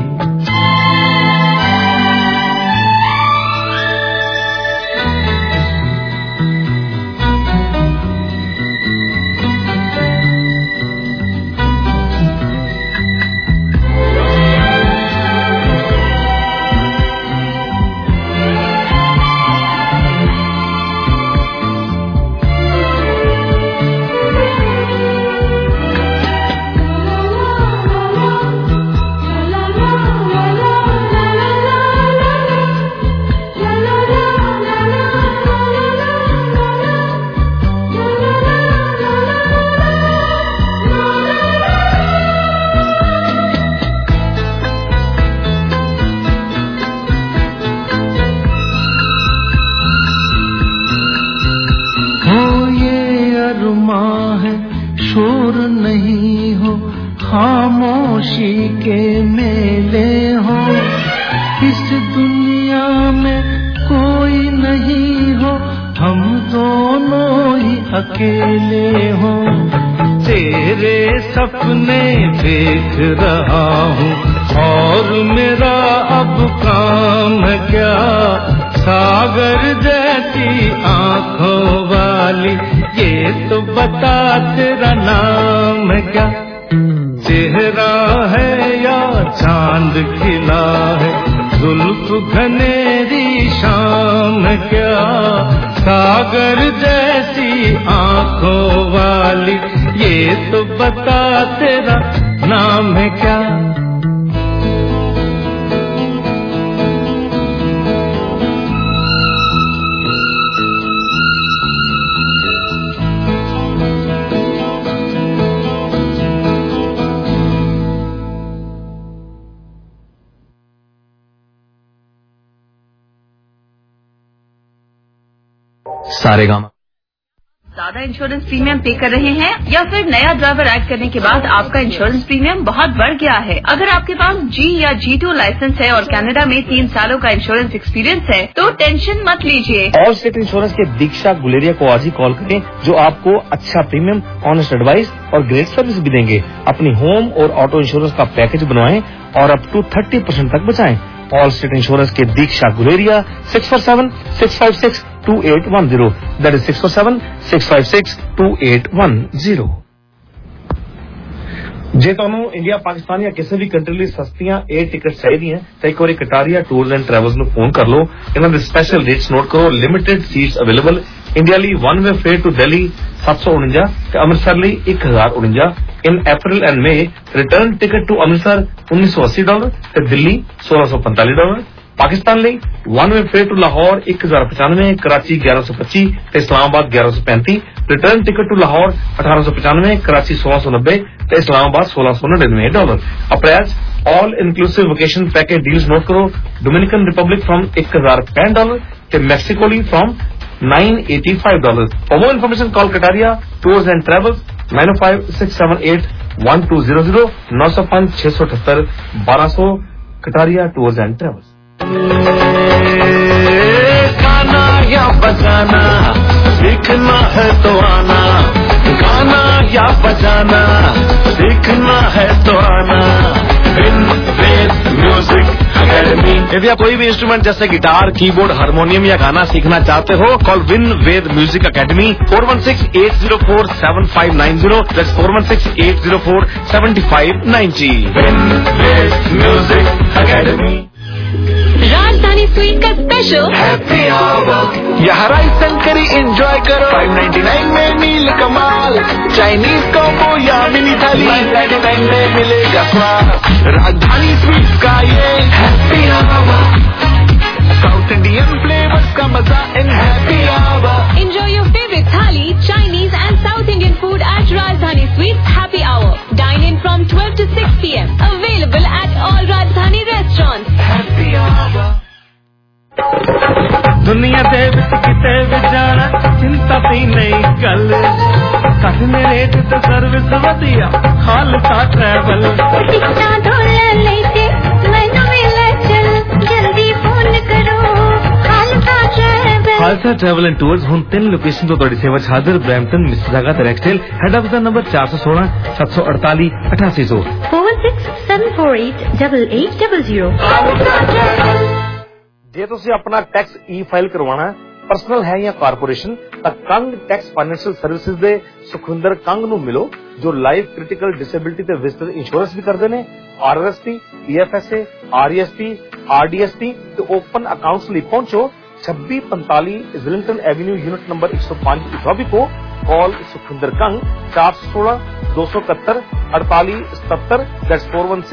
शोर नहीं हो, खामोशी के मेले हो, इस दुनिया में कोई नहीं हो, हम दोनों ही अकेले हो। तेरे सपने देख रहा हूँ और मेरा अब काम क्या, सागर जैसी आंखों वाली, ये तो बता तेरा नाम क्या। चेहरा है या चांद खिला है, जुल्फ घनेरी शाम क्या, सागर जैसी आंखों वाली, ये तो बता तेरा नाम है क्या। सारेगामा। ज्यादा इंश्योरेंस प्रीमियम पे कर रहे हैं या फिर नया ड्राइवर ऐड करने के बाद आपका इंश्योरेंस प्रीमियम बहुत बढ़ गया है? अगर आपके पास G या G2 लाइसेंस है और कनाडा में 3 सालों का इंश्योरेंस एक्सपीरियंस है तो टेंशन मत लीजिए। ऑल स्टेट इंश्योरेंस के दीक्षा गुलेरिया को आज ही कॉल करें, जो आपको अच्छा प्रीमियम, ऑनेस्ट एडवाइस और ग्रेट सर्विस भी देंगे। अपनी होम और ऑटो इंश्योरेंस का पैकेज बनवाएं और अप टू 30% तक बचाएं। ऑल स्टेट इंश्योरेंस के दीक्षा गुलेरिया 647-656-2810, that is 647-656-2810। ਜੇ ਤੁਹਾਨੂੰ ਇੰਡੀਆ, ਪਾਕਿਸਤਾਨ ਜਾਂ ਕਿਸੇ ਵੀ ਕੰਟਰੀ ਲਈ ਸਸਤੀਆਂ 에ਅਰ ਟਿਕਟ ਚਾਹੀਦੀਆਂ ਤਾਂ ਇੱਕ ਵਾਰੀ ਕਟਾਰੀਆ ਟੂਰਸ ਐਂਡ ਟਰੈਵਲਸ ਨੂੰ ਫੋਨ ਕਰ ਲਓ। ਇਹਨਾਂ ਦੇ ਸਪੈਸ਼ਲ ਰੇਟਸ ਨੋਟ ਕਰੋ। Limited seats available. ਇੰਡੀਆ ਲਈ 1 ਵੇ ਫੇਅਰ ਟੂ ਦਿੱਲੀ 749 ਤੇ ਅੰਮ੍ਰਿਤਸਰ ਲਈ 1049। in April and May, return ticket to Amritsar $1980 ਤੇ ਦਿੱਲੀ $1645। पाकिस्तान ਲਈ one way fare to Lahore 1095, Karachi 1125 ਤੇ Islamabad 1135, return ticket to Lahore 1895, Karachi 1690 ਤੇ इस्लामाबाद $1699। अप्रैज all inclusive vacation package deals note करो। डोमिनिकन रिपब्लिक फ्रॉम $1005 ਤੇ मैक्सिको ली from $985। For more information call Kataria Tours and Travels 905-678-1200 905-678-1200 Kataria Tours and Travels। गाना या बजाना सीखना है तो आना, गाना या बजाना सीखना है तो आना। Win Ved music academy. यदि आप कोई भी इंस्ट्रूमेंट जैसे गिटार, कीबोर्ड, हारमोनियम या गाना सीखना चाहते हो, call Win Ved music academy 416-804-7590। That's 416-804-7590। Win Ved music academy. Rajdhani sweet का स्पेशल हैप्पी आवर यहाँ राइस एंड करी एंजॉय करो। 599 में मील कमाल, चाइनीज कॉम्बो या मिनी थाली 999 में मिलेगा स्वाद। राजधानी स्वीट का ये happy hour, south Indian flavours का मजा इन happy hour. Enjoy your favorite thali, Chinese and South Indian food at Rajdhani Sweets Happy Hour. Dine in from 12 to 6 p.m. Available at all Rajdhani restaurants. Happy hour। दुनिया दे विच किते भी जाना चिंता दी नहीं गल, cut मेरे ते सर्विस वधिया खालसा ट्रैवल। टिकटा डॉलर लेते मैनू मिले चल, जल्दी फोन करो Khalsa travel. Khalsa travel and tours हुण 3 लोकेशन तो तुहाडी सेवा च हाजिर। ब्रैम्पटन, मिसिसागा ते रैक्सडेल। हेड ऑफिस दा नंबर 416 748 8800 46748800। ਜੇ ਤੁਸੀਂ ਆਪਣਾ ਟੈਕਸ ਈ ਫਾਈਲ ਕਰਵਾਉਣਾ ਹੈ, ਪਰਸਨਲ ਹੈ ਜਾਂ ਕਾਰਪੋਰੇਸ਼ਨ, ਤਾਂ ਕੰਗ ਟੈਕਸ ਫਾਈਨੈਂਸ਼ੀਅਲ ਸਰਵਿਸਿਜ਼ ਦੇ ਸੁਖਵਿੰਦਰ ਕੰਗ ਨੂੰ ਮਿਲੋ, ਜੋ ਲਾਈਫ ਕ੍ਰਿਟੀਕਲ ਡਿਸੇਬਿਲਿਟੀ ਤੇ ਵਿਜ਼ਟਰ ਇੰਸ਼ੋਰੈਂਸ ਵੀ ਕਰਦੇ ਨੇ। ਆਰਆਰਐਸਪੀ, ਈਐਫਐਸਏ, ਆਰਈਐਸਪੀ, ਆਰਡੀਐਸਪੀ ਤੇ ਓਪਨ ਅਕਾਊਂਟਸ ਲਈ ਪਹੁੰਚੋ 2645 ਇਜ਼ਲਿੰਗਟਨ ਐਵੇन्यू यूनिट नंबर 105 इटॉबी को। कॉल सुखविंदर कंग 416-271-4877। That's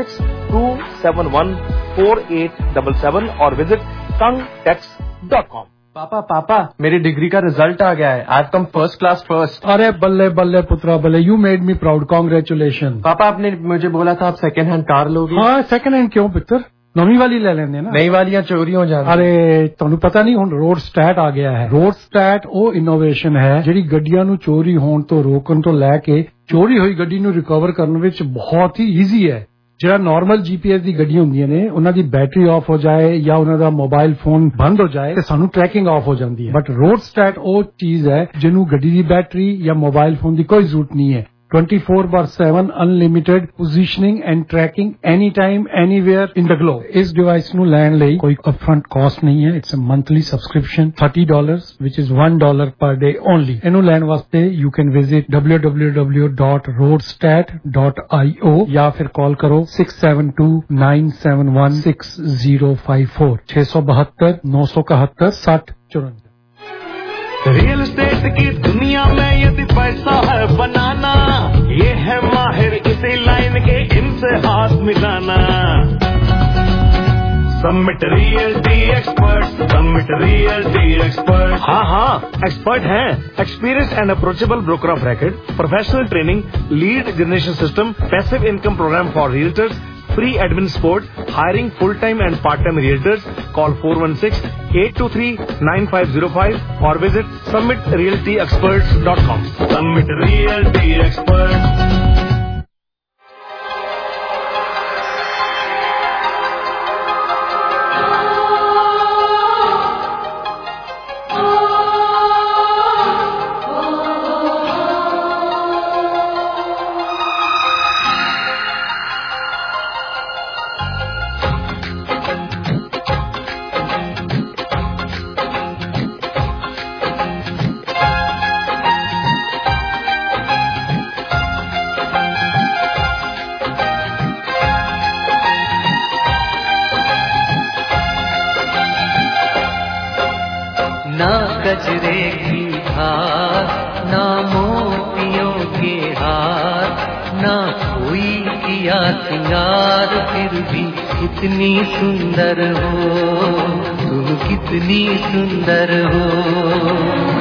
416-271-4877 और विजिट kangtax.com। पापा मेरी डिग्री का रिजल्ट आ गया है। आज तुम फर्स्ट क्लास फर्स्ट। अरे बल्ले बल्ले पुत्रा बल्ले, you made me proud, congratulation. पापा आपने मुझे बोला था आप सेकंड हैंड कार लोगे। हाँ, सेकंड हैंड क्यों पुत्र, नवी वाली ले लेंगे ना। नई वालियां चोरी हो जाती। अरे ਤੁਹਾਨੂੰ ਪਤਾ ਨਹੀਂ, ਹੁਣ ਰੋਡ ਸਟੈਟ ਆ ਗਿਆ ਹੈ। ਰੋਡ ਸਟੈਟ ਉਹ ਇਨੋਵੇਸ਼ਨ ਹੈ ਜਿਹੜੀ ਗੱਡੀਆਂ ਨੂੰ ਚੋਰੀ ਹੋਣ ਤੋਂ ਰੋਕਣ ਤੋਂ ਲੈ ਕੇ ਚੋਰੀ ਹੋਈ ਗੱਡੀ ਨੂੰ ਰਿਕਵਰ ਕਰਨ ਵਿੱਚ ਬਹੁਤ ਹੀ ਈਜ਼ੀ ਹੈ। ਜਿਹੜਾ ਨਾਰਮਲ ਜੀਪੀਐਸ ਦੀ ਗੱਡੀਆਂ ਹੁੰਦੀਆਂ ਨੇ, ਉਹਨਾਂ ਦੀ ਬੈਟਰੀ ਆਫ ਹੋ ਜਾਏ ਜਾਂ ਉਹਨਾਂ ਦਾ ਮੋਬਾਈਲ ਫੋਨ ਬੰਦ ਹੋ ਜਾਏ ਤੇ ਸਾਨੂੰ ਟਰੈਕਿੰਗ ਆਫ ਹੋ ਜਾਂਦੀ ਹੈ। ਬਟ ਰੋਡ ਸਟੈਟ ਉਹ ਚੀਜ਼ ਹੈ ਜਿਹਨੂੰ ਗੱਡੀ ਦੀ ਬੈਟਰੀ ਜਾਂ ਮੋਬਾਈਲ ਫੋਨ ਦੀ ਕੋਈ ਜ਼ਰੂਰਤ ਨਹੀਂ ਹੈ। 24/7 unlimited positioning and tracking any time anywhere in the globe. इस डिवाइस ਨੂੰ ਲੈਣ ਲਈ ਕੋਈ upfront cost ਨਹੀਂ ਹੈ। It's a monthly subscription $30 which is $1 per day only। ਇਹਨੂੰ ਲੈਣ ਵਾਸਤੇ you can visit www.roadstat.io ਜਾਂ ਫਿਰ ਕਾਲ ਕਰੋ 6729716054 672 971 6054। रियल एस्टेट की दुनिया में यदि पैसा है बनाना, ये है माहिर इसी लाइन के, इनसे हाथ मिलाना। Summit Realty Expert, Summit Realty Expert. हाँ एक्सपर्ट हैं। Experience and approachable broker of record, professional training, lead generation system, passive income program for realtors, free admin support, hiring full-time and part-time realtors. Call 416-823-9505 or visit summitrealtyexperts.com. Summit Realty Experts। गजरे की हार, ना मोतियों के हार, ना कोई की किया सिंगार फिर भी कितनी सुंदर हो, तुम कितनी सुंदर हो।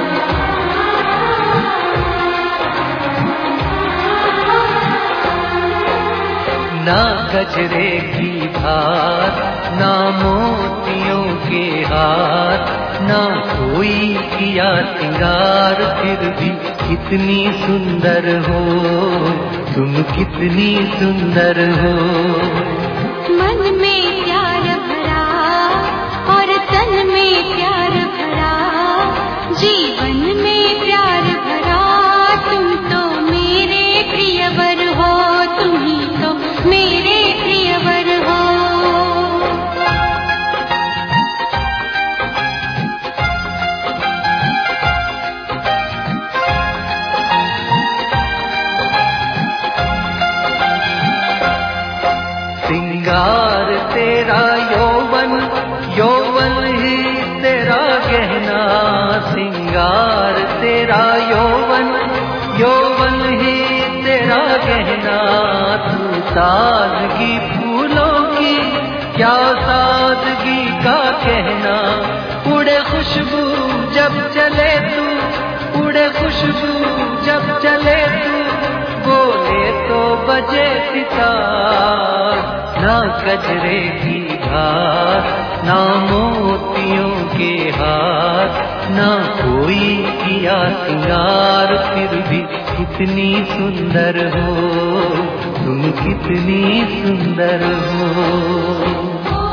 ना गजरे की धार, ना मोतियों के हार, ना कोई किया सिंगार फिर भी कितनी सुंदर हो, तुम कितनी सुंदर हो। मन में प्यार भरा और तन में प्यार भरा, जीवन में प्यार भरा, तुम तो मेरे प्रियवर हो, तुम ही तो मेरे प्रियवर हो। सिंगार तेरा यौवन, यौवन ही तेरा गहना, सिंगार तेरा यौवन, यौवन ही तेरा गहना। तू सादगी फूलों की, क्या सादगी का कहना, उड़े खुशबू जब चले तू, उड़े खुशबू जब चले तू, बोले तो बजे सितार। ना गजरे की धार, ना मोतियों के हार, ना कोई किया सिंगार फिर भी कितनी सुंदर हो, तुम कितनी सुंदर हो।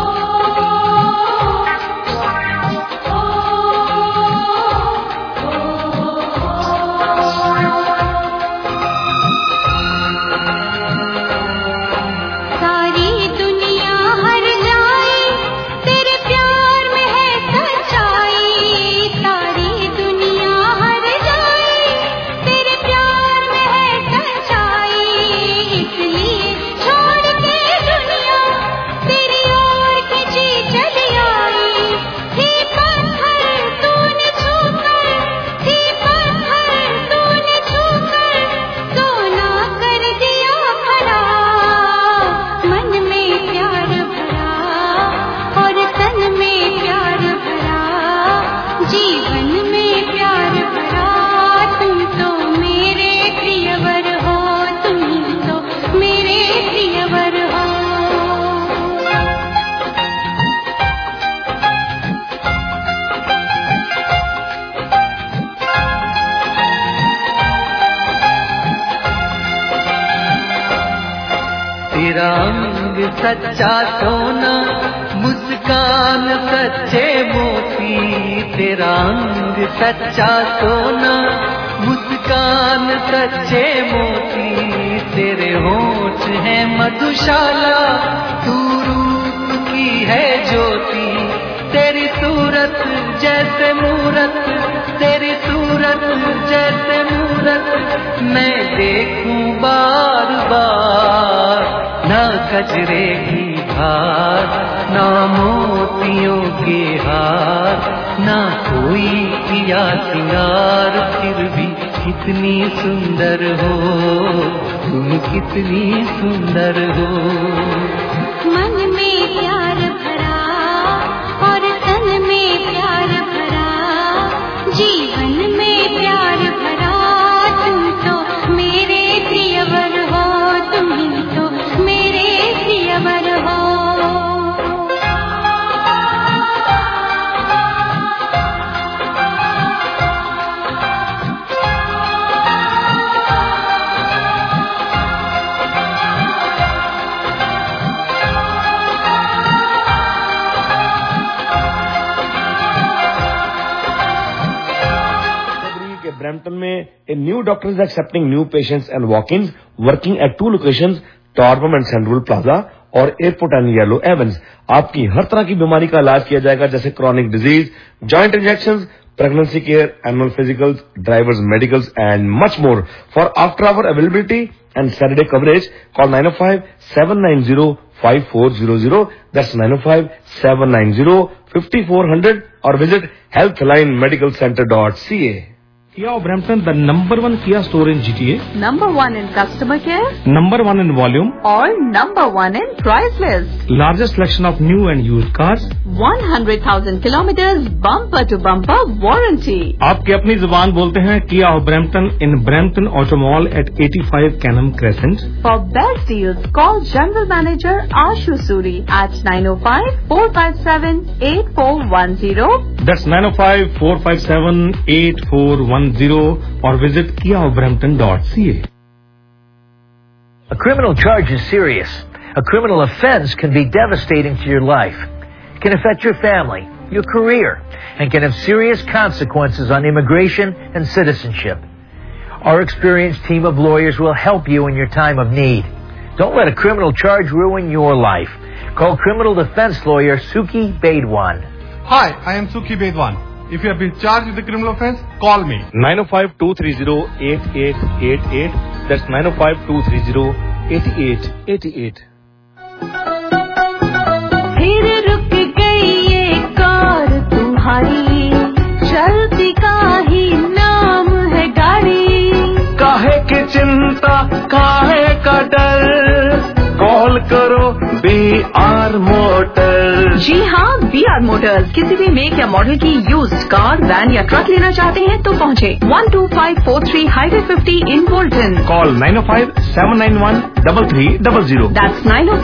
तेरा अंग सच्चा सोना, मुस्कान सच्चे मोती, तेरा अंग सच्चा सोना, मुस्कान सच्चे मोती। तेरे होठ है मधुशाला, तू रूप की है ज्योति, तेरी सूरत जैसे मूरत, तेरी सूरत जैसे मूरत, मैं देखूं बार बार। ना गजरे की धार, ना मोतियों के हार, ना कोई किया सिंगार फिर भी कितनी सुंदर हो, तुम कितनी सुंदर हो। मन में प्यार भरा और तन में प्यार भरा, जीवन में प्यार भरा, तुम तो मेरे प्रियवर हो, तुम ही तो मेरे प्रियवर हो। Brampton में a new doctor is accepting new patients and walk-ins, working at 2 locations, Torbam and Central Plaza और एयरपोर्ट एंड येलो एवेंस। आपकी हर तरह की बीमारी का इलाज किया जाएगा, जैसे chronic disease, joint injections, pregnancy care, annual physicals, drivers medicals and much more. For after hour availability and Saturday coverage, call 905-790-5400. That's 905-790-5400 or visit healthlinemedicalcenter.ca. Kia of Brampton, the #1 Kia store in GTA. #1 in customer care. #1 in volume. Or #1 in price list. Largest selection of new and used cars. 100,000 kilometers bumper to bumper warranty. आपकी अपनी जुबान बोलते हैं Kia of Brampton in Brampton Auto Mall at 85 Canham Crescent. For best deals, call General Manager Ashu Suri at 905-457-8410. That's 905-457-8410 or visit kiaofbrampton.ca. A criminal charge is serious. A criminal offense can be devastating to your life. It can affect your family, your career, and can have serious consequences on immigration and citizenship. Our experienced team of lawyers will help you in your time of need. Don't let a criminal charge ruin your life. Call criminal defense lawyer Suki Bedwan. Hi, I am Suki Bedwan. If you have been charged with a criminal offense, call me. 905-230-8888. That's 905-230-8888. फिर रुक गई ये car तुम्हारी, चलती का ही नाम है गाड़ी। काहे की चिंता, काहे का डर, कॉल करो BR मोटर्स। जी हाँ, BR मोटर्स। किसी भी मेक या मॉडल की यूज्ड कार, वैन या ट्रक लेना चाहते हैं तो पहुँचे 12543 highway 50 in Bolton. Call 905-791-3300. That's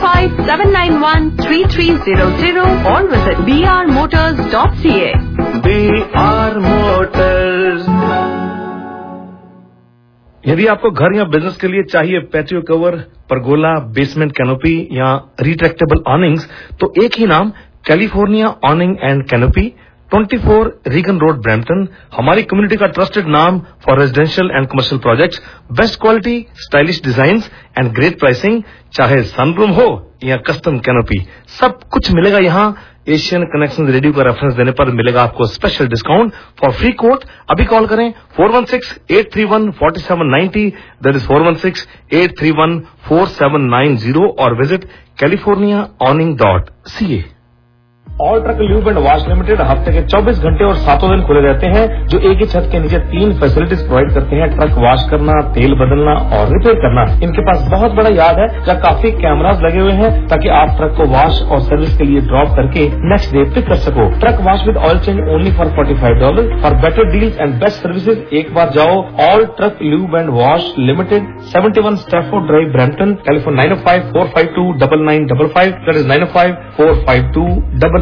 905-791-3300 or visit brmotors.ca. BR motors. यदि आपको घर या बिजनेस के लिए चाहिए patio cover, pergola, basement canopy या रिट्रैक्टेबल ऑनिंग्स, तो एक ही नाम, California awning and canopy, 24 Regan road, Brampton. हमारी कम्युनिटी का ट्रस्टेड नाम for residential and commercial projects. Best quality, stylish designs and great pricing. चाहे सनरूम हो या कस्टम कैनोपी, सब कुछ मिलेगा यहाँ। एशियन कनेक्शन रेडियो का रेफरेंस देने पर मिलेगा आपको special discount. For free quote अभी कॉल करें 416-831-4790, दैट इज 416-831-4790 और visit californiaawning.ca। All truck lube and wash limited हफ्ते के 24 घंटे और 7 दिन खुले रहते हैं, जो एक ही छत के नीचे 3 फैसिलिटीज प्रोवाइड करते हैं: ट्रक वॉश करना, तेल बदलना और रिपेयर करना। इनके पास बहुत बड़ा यार्ड है जहाँ काफी कैमरास लगे हुए हैं ताकि आप ट्रक को वॉश और सर्विस के लिए ड्रॉप करके नेक्स्ट डे पिक कर सको। Truck wash with oil change only for $45। For better deals and best services एक बार जाओ all truck lube and wash limited, 71 Stafford drive, Brampton, California. 905-452-9955, that is 905-452-9955।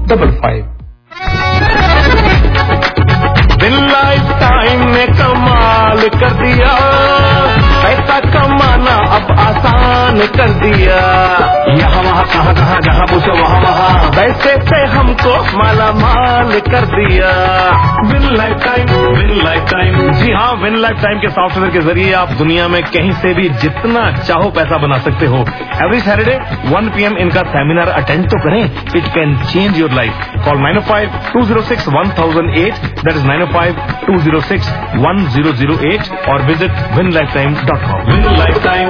Bin Lifetime ने कमाल कर दिया, पैसा कमाना अब आसान कर दिया। यहाँ वहाँ कहाँ कहाँ जहाँ पूछो वहाँ वहाँ, पैसे पे हमको माला माल कर दिया। Win life time. जी हाँ, विन लाइफ टाइम के सॉफ्टवेयर के जरिए आप दुनिया में कहीं से भी जितना चाहो पैसा बना सकते हो। एवरी सैटरडे 1 PM इनका सेमिनार अटेंड तो करें, it can change your life. Call 905-206-1008, that is 905-206-1008 और visit winlifetime.com। Win Lifetime।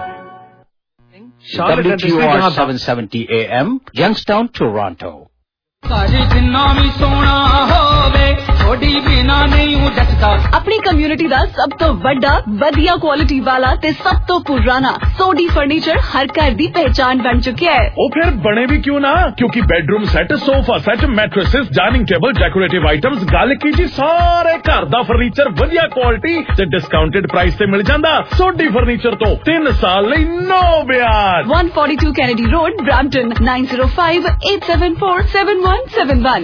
WQR 770 AM, Youngstown, Toronto। अपनी कम्युनिटी ਦਾ ਸਭ ਤੋਂ ਵੱਡਾ ਵਧੀਆ ਕੁਆਲਿਟੀ ਵਾਲਾ ਤੇ ਸਭ ਤੋਂ ਪੁਰਾਣਾ ਸੋਡੀ ਫਰਨੀਚਰ ਹਰ ਘਰ ਦੀ ਪਹਿਚਾਨ ਬਣ ਚੁੱਕਿਆ ਹੈ। ਉਹ ਫਿਰ ਬਣੇ ਵੀ ਕਿਉਂ ਨਾ, ਕਿਉਂਕਿ bedroom set, sofa set, mattresses, dining table, decorative items, ਗੱਲ ਕੀ ਜੀ, ਸਾਰੇ ਘਰ ਦਾ ਫਰਨੀਚਰ ਵਧੀਆ ਕੁਆਲਿਟੀ ਤੇ ਡਿਸਕਾਊਂਟਡ ਪ੍ਰਾਈਸ ਤੇ ਮਿਲ ਜਾਂਦਾ। ਸੋਡੀ ਫਰਨੀਚਰ ਤੋਂ 3 ਸਾਲ ਲਈ ਨੋ ਵਿਆਜ। 142 Kennedy Road, Brampton, 905-874-7171।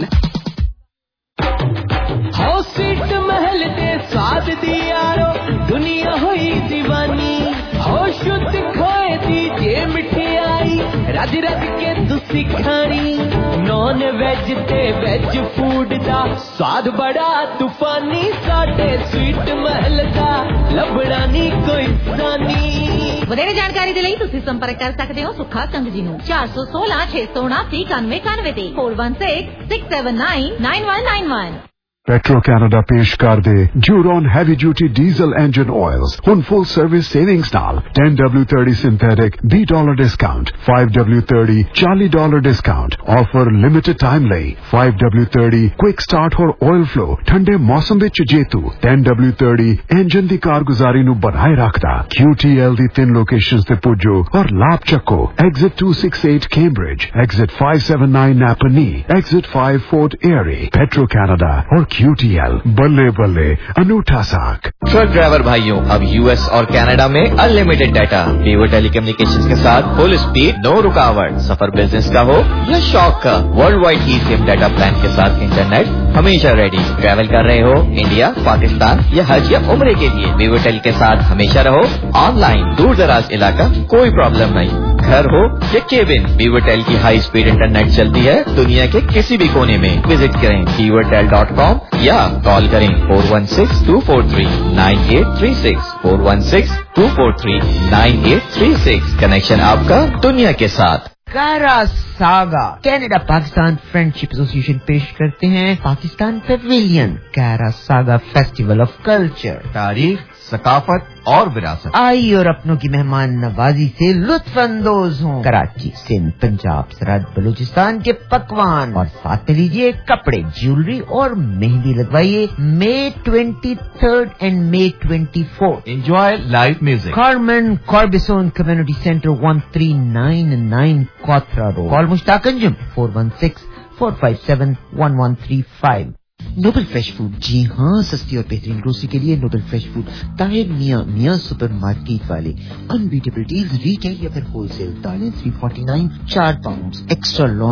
हो सीट महल दे स्वाद दी यारो, दुनिया हुई दीवानी। हो शुद्ध खोए दी जे मिठाई, रज रज के तुसी खानी। नॉन वेज ते वेज फूड दा स्वाद बड़ा तूफानी, साडे स्वीट महल दा लभड़ा नी कोई सानी। ਵਧੇਰੇ ਜਾਣਕਾਰੀ ਦੇ ਲਈ ਤੁਸੀਂ ਸੰਪਰਕ ਕਰ ਸਕਦੇ ਹੋ ਸੁੱਖਾ ਸੰਘ ਜੀ ਨੂੰ 416 616 9391 ਤੇ 4166799191। पेट्रो कनाडा पेश कर दे Duron heavy duty diesel engine oils हुन फुल सर्विस सेविंग्स नाल $10W30 synthetic $20 discount $5W30 $40 discount offer limited time ਲਈ $5W30 क्विक स्टार्ट और ऑयल फ्लो ठंडे मौसम ਵਿੱਚ ਜੇਤੂ $10W30 इंजन ਦੀ ਕਾਰਗੁਜ਼ਾਰੀ ਨੂੰ ਬਣਾਏ ਰੱਖਦਾ QTL ਦੀ 3 ਲੋਕੇਸ਼ਨਸ ਤੇ ਪੁੱਜੋ और लाभ ਚੱਕੋ exit 268 Cambridge exit 579 Napanee exit 5 Fort Erie Petro Canada और QTL बल्ले बल्ले अनूठा साक। ट्रक ड्राइवर भाइयों, अब यूएस और कनाडा में अनलिमिटेड डाटा वीवो टेलीकम्युनिकेशंस के साथ फुल स्पीड नो रुकावट। सफर बिजनेस का हो या शौक का, world wide eSIM data plan के साथ इंटरनेट हमेशा रेडी। ट्रैवल कर रहे हो इंडिया, पाकिस्तान या हज या उम्रे के लिए, वीवो टेल के साथ हमेशा रहो ऑनलाइन। दूर दराज इलाका कोई प्रॉब्लम नहीं, घर हो या केबिन, वीवो टेल की हाई स्पीड इंटरनेट चलती है दुनिया के किसी भी कोने में। विजिट करें vivotel.com या कॉल करें 416-243-9836 416-243-9836। कनेक्शन आपका दुनिया के साथ। Carassauga Canada Pakistan friendship association पेश करते हैं Pakistan pavilion Carassauga festival of culture. तारीख, सकाफत और विरासत। आइए और अपनों की मेहमान नवाजी से लुत्फ अंदोज हों। कराची, सिंध, पंजाब, सरहद, बलूचिस्तान के पकवान और साथ में लीजिए कपड़े, ज्वेलरी और मेहंदी लगवाइए। May 23rd and May 24th enjoy live music. Carmen Corbison Community Center 1399 Kothra Road। Call Mushtaq Anjum 416-457-1135। Noble fresh food, जी हाँ, सस्ती और बेहतरीन ग्रोसरी के लिए noble fresh food, Tahir Mian supermarket वाले। अनबीटेबल डील्स, रिटेल या फिर होलसेल। दालें 349 4 पाउंड, एक्स्ट्रा लॉन्ग